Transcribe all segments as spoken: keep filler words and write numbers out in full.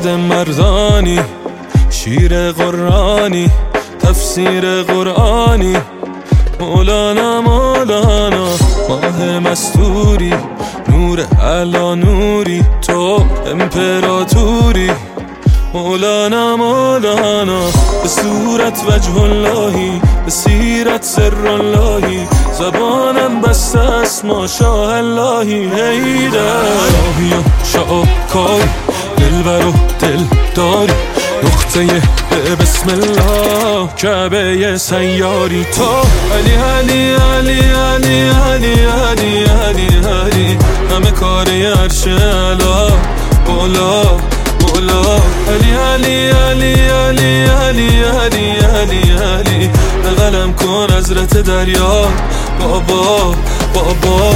مرد مردانی، شیر قرآنی، تفسیر قرآنی، مولانا مولانا، ماه مستوری، نور علا نوری، تو امپراتوری، مولانا مولانا، به صورت وجه اللهی، به سیرت سر اللهی، زبانم بسته است ما شاه اللهی. هیدر شاهی و شاکاری، دلبر و دل داری، نقطه به بسم الله، کعبه سیاری، تو علی علی علی علی علی علی علی علی، همه کاری عرش اعلا بالا بالا، علی علی علی علی علی علی علی علی، به قلم کن حضرت دریا بابا بابا.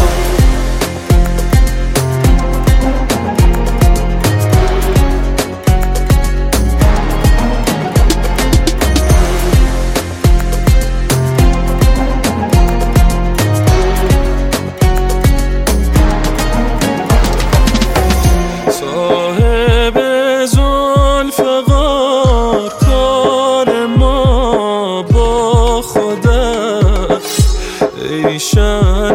شان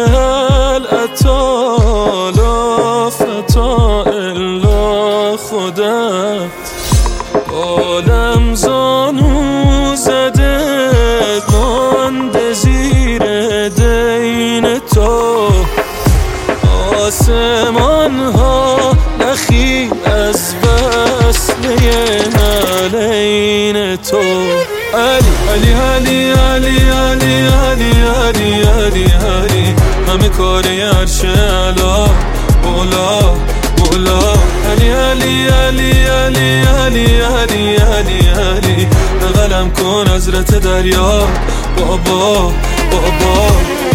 العطا لا فتا الا خودت، عالم زانو زده مانده زیر دین تو، آسمان ها نخی از وصله علین تو، علی علی علی علی علی علی علی علی علی، همه کاری عرش اعلا بالا بالا، علی علی علی علی علی علی علی علی، به قلم کن حضرت دریا بابا بابا.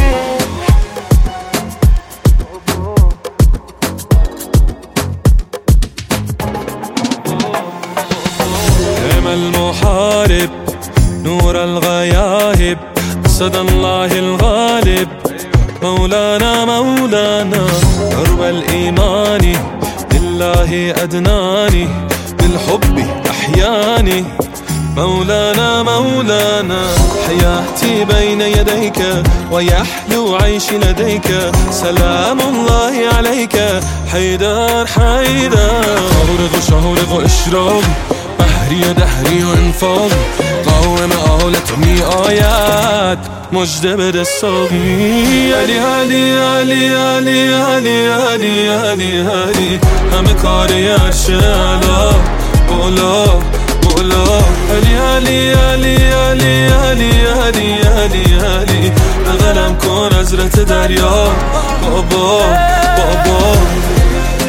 المحارب نور الغياهب، أسد الله الغالب، مولانا مولانا، درب الإيمان بالله أدناني، بالحب أحياني، مولانا مولانا، حياتي بين يديك ويحلو عيشي لديك، سلام الله عليك حيدر حيدر، شهرق شهرق إشراقي، بحری و دهری و انفاق، قوم آلت می آید مجده بده ساقی، علی علی علی علی علی علی علی علی، همه کاری عرش اعلا بالا بالا، علی علی علی علی علی علی علی علی، به قلم کن حضرت دریا بابا بابا.